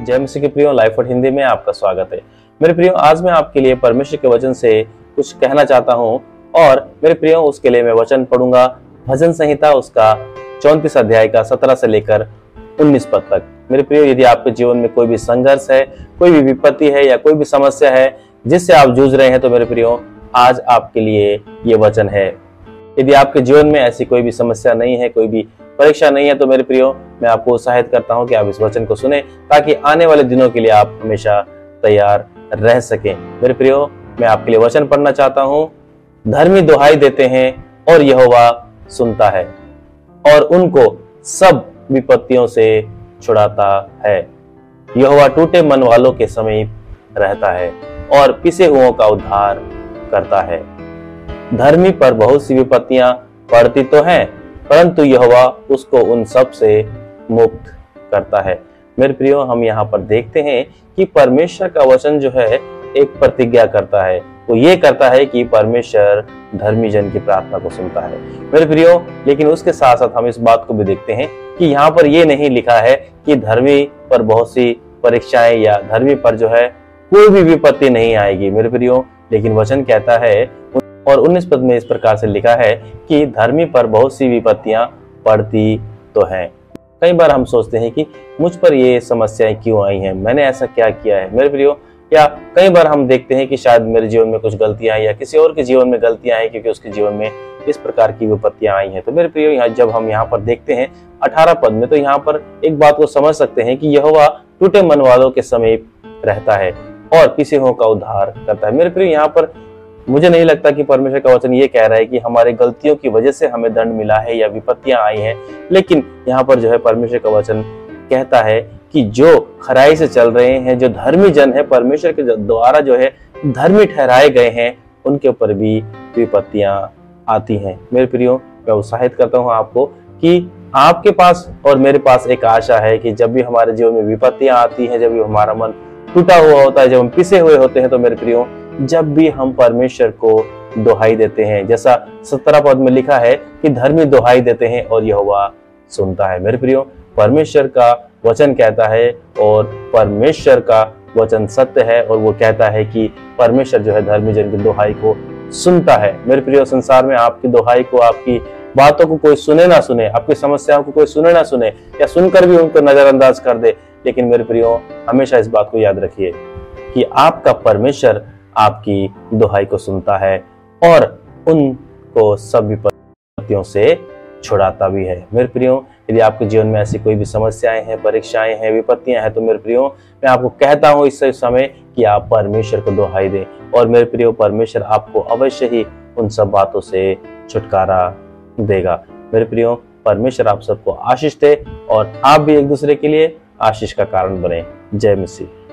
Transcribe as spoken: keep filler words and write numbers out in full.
जय मसीह के प्रियो, लाइफ वर्ड हिंदी में आपका स्वागत है। मेरे प्रियो, आज मैं आपके लिए परमेश्वर के वचन से कुछ कहना चाहता हूँ और मेरे प्रियो उसके लिए मैं वचन पढ़ूंगा भजन संहिता उसका चौंतीस अध्याय का सत्रह से लेकर उन्नीस पद तक। मेरे प्रियो, यदि आपके जीवन में कोई भी संघर्ष है, कोई भी विपत्ति है या कोई भी समस्या है जिससे आप जूझ रहे हैं, तो मेरे प्रियो आज आपके लिए ये वचन है। यदि आपके जीवन में ऐसी कोई भी समस्या नहीं है, कोई भी परीक्षा नहीं है, तो मेरे प्रियो मैं आपको उत्साहित करता हूं कि आप इस वचन को सुने ताकि आने वाले दिनों के लिए आप हमेशा तैयार रह सकें। मेरे प्रियो, मैं आपके लिए वचन पढ़ना चाहता हूं। धर्मी दुहाई देते हैं और यहोवा सुनता है और उनको सब विपत्तियों से छुड़ाता है। यहोवा टूटे मन वालों के समीप रहता है और पिसे हुओं का उद्धार करता है। धर्मी पर बहुत सी विपत्तियां पड़ती तो हैं, परंतु यहोवा उसको उन सब से मुक्त करता है। मेरे प्रियो, हम यहाँ पर देखते हैं कि परमेश्वर का वचन जो है एक प्रतिज्ञा करता है। वो ये करता है कि परमेश्वर धर्मी जन की प्रार्थना को सुनता है। मेरे प्रियो, लेकिन उसके साथ साथ हम इस बात को भी देखते हैं कि यहाँ पर ये नहीं लिखा है कि धर्मी पर बहुत सी परीक्षाएं या धर्मी पर जो है कोई भी विपत्ति नहीं आएगी। मेरे प्रियो, लेकिन वचन कहता है और उन्नीस पद में इस प्रकार से लिखा है कि धर्मी पर बहुत सी विपत्तियां पड़ती तो हैं। कई बार हम सोचते हैं कि मुझ पर ये समस्याएं क्यों आई हैं, मैंने ऐसा क्या किया है। मेरे प्रियो, या कई बार हम देखते हैं कि शायद मेरे जीवन में कुछ गलतियां आई या किसी और के जीवन में गलतियां आई क्योंकि उसके जीवन में इस प्रकार की विपत्तियां आई हैं। तो मेरे प्रियो, यहाँ जब हम यहाँ पर देखते हैं अठारह पद में, तो यहाँ पर एक बात को समझ सकते हैं कि यहोवा टूटे मन वालों के समीप रहता है और पिसे हुओं का उद्धार करता है। मेरे प्रियो, यहाँ पर मुझे नहीं लगता कि परमेश्वर का वचन ये कह रहा है कि हमारे गलतियों की वजह से हमें दंड मिला है या विपत्तियां आई हैं, लेकिन यहाँ पर जो है परमेश्वर का वचन कहता है कि जो खराई से चल रहे हैं, जो धर्मी जन है, परमेश्वर के द्वारा जो है धर्मी ठहराए गए हैं, उनके ऊपर भी विपत्तियां आती हैं। मेरे प्रियो, मैं उत्साहित करता हूँ आपको कि आपके पास और मेरे पास एक आशा है कि जब भी हमारे जीवन में विपत्तियां आती हैं, जब भी हमारा मन टूटा हुआ होता है, जब हम पिसे हुए होते हैं, तो मेरे प्रियो जब भी हम परमेश्वर को दुहाई देते हैं, जैसा सत्रह पद में लिखा है कि धर्मी दुहाई देते हैं और यहोवा सुनता है। मेरे प्रियो, परमेश्वर का वचन कहता है और परमेश्वर का वचन सत्य है और वो कहता है कि परमेश्वर जो है धर्मी जन की दुहाई को सुनता है। मेरे प्रियो, संसार में आपकी दुहाई को, आपकी बातों को कोई सुने ना सुने, आपकी समस्याओं को कोई सुने ना सुने या सुनकर भी उनको नजरअंदाज कर दे, लेकिन मेरे प्रियो हमेशा इस बात को याद रखिए कि आपका परमेश्वर आपकी दुहाई को सुनता है और उनको सब विपत्तियों से छुड़ाता भी है। मेरे प्रियो, यदि आपके जीवन में ऐसी कोई भी समस्याएं हैं, परीक्षाएं हैं, विपत्तियां हैं, तो मेरे प्रियो मैं आपको कहता हूं इस समय कि आप परमेश्वर को दुहाई दें और मेरे प्रियो परमेश्वर आपको अवश्य ही उन सब बातों से छुटकारा देगा। मेरे प्रियो, परमेश्वर आप सबको आशीष दे और आप भी एक दूसरे के लिए आशीष का कारण बने। जय मसीह।